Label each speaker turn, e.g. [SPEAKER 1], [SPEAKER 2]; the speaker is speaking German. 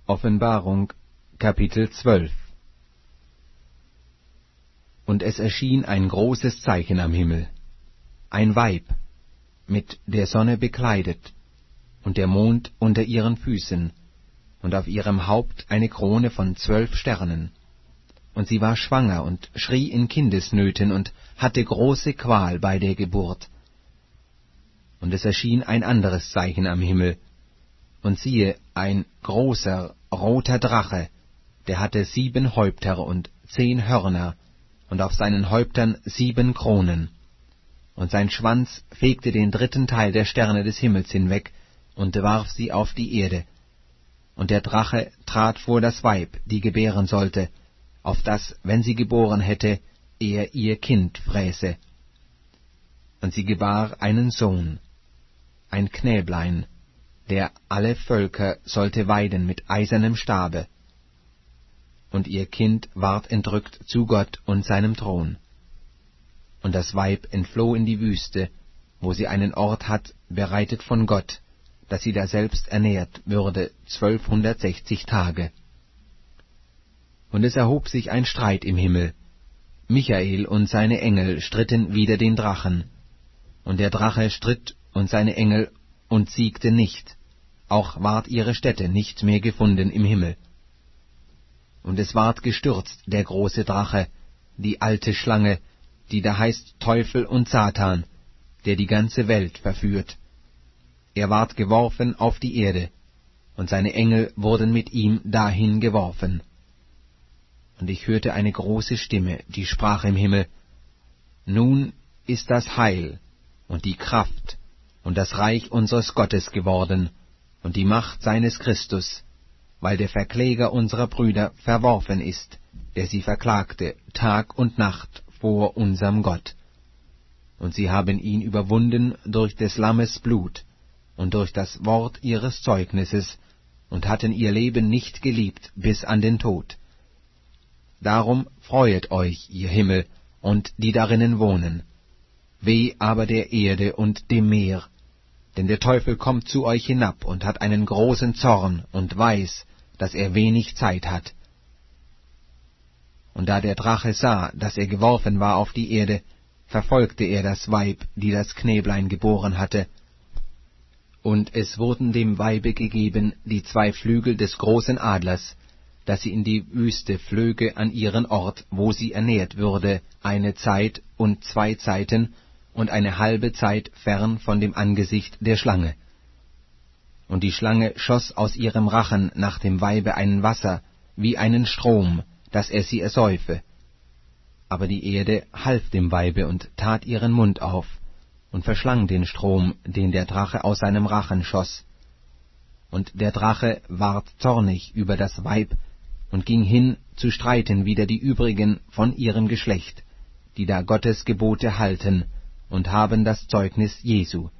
[SPEAKER 1] Offenbarung, Kapitel 12. Und es erschien ein großes Zeichen am Himmel, ein Weib, mit der Sonne bekleidet, und der Mond unter ihren Füßen, und auf ihrem Haupt eine Krone von 12 Sternen. Und sie war schwanger und schrie in Kindesnöten und hatte große Qual bei der Geburt. Und es erschien ein anderes Zeichen am Himmel, und siehe, ein großer, roter Drache, der hatte 7 Häupter und 10 Hörner, und auf seinen Häuptern 7 Kronen. Und sein Schwanz fegte den 3. Teil der Sterne des Himmels hinweg und warf sie auf die Erde. Und der Drache trat vor das Weib, die gebären sollte, auf das, wenn sie geboren hätte, er ihr Kind fräße. Und sie gebar einen Sohn, ein Knäblein, der alle Völker sollte weiden mit eisernem Stabe. Und ihr Kind ward entrückt zu Gott und seinem Thron. Und das Weib entfloh in die Wüste, wo sie einen Ort hat, bereitet von Gott, dass sie daselbst ernährt würde 1260 Tage. Und es erhob sich ein Streit im Himmel. Michael und seine Engel stritten wider den Drachen. Und der Drache stritt und seine Engel und siegte nicht, auch ward ihre Stätte nicht mehr gefunden im Himmel. Und es ward gestürzt, der große Drache, die alte Schlange, die da heißt Teufel und Satan, der die ganze Welt verführt. Er ward geworfen auf die Erde, und seine Engel wurden mit ihm dahin geworfen. Und ich hörte eine große Stimme, die sprach im Himmel: Nun ist das Heil und die Kraft und das Reich unseres Gottes geworden und die Macht seines Christus, weil der Verkläger unserer Brüder verworfen ist, der sie verklagte Tag und Nacht vor unserem Gott. Und sie haben ihn überwunden durch des Lammes Blut und durch das Wort ihres Zeugnisses und hatten ihr Leben nicht geliebt bis an den Tod. Darum freuet euch, ihr Himmel, und die darinnen wohnen. Weh aber der Erde und dem Meer, denn der Teufel kommt zu euch hinab und hat einen großen Zorn und weiß, dass er wenig Zeit hat. Und da der Drache sah, dass er geworfen war auf die Erde, verfolgte er das Weib, die das Knäblein geboren hatte. Und es wurden dem Weibe gegeben die 2 Flügel des großen Adlers, dass sie in die Wüste flöge an ihren Ort, wo sie ernährt würde, eine Zeit und 2 Zeiten und eine halbe Zeit fern von dem Angesicht der Schlange. Und die Schlange schoss aus ihrem Rachen nach dem Weibe ein Wasser, wie einen Strom, dass er sie ersäufe. Aber die Erde half dem Weibe und tat ihren Mund auf und verschlang den Strom, den der Drache aus seinem Rachen schoss. Und der Drache ward zornig über das Weib und ging hin, zu streiten wider die übrigen von ihrem Geschlecht, die da Gottes Gebote halten und haben das Zeugnis Jesu.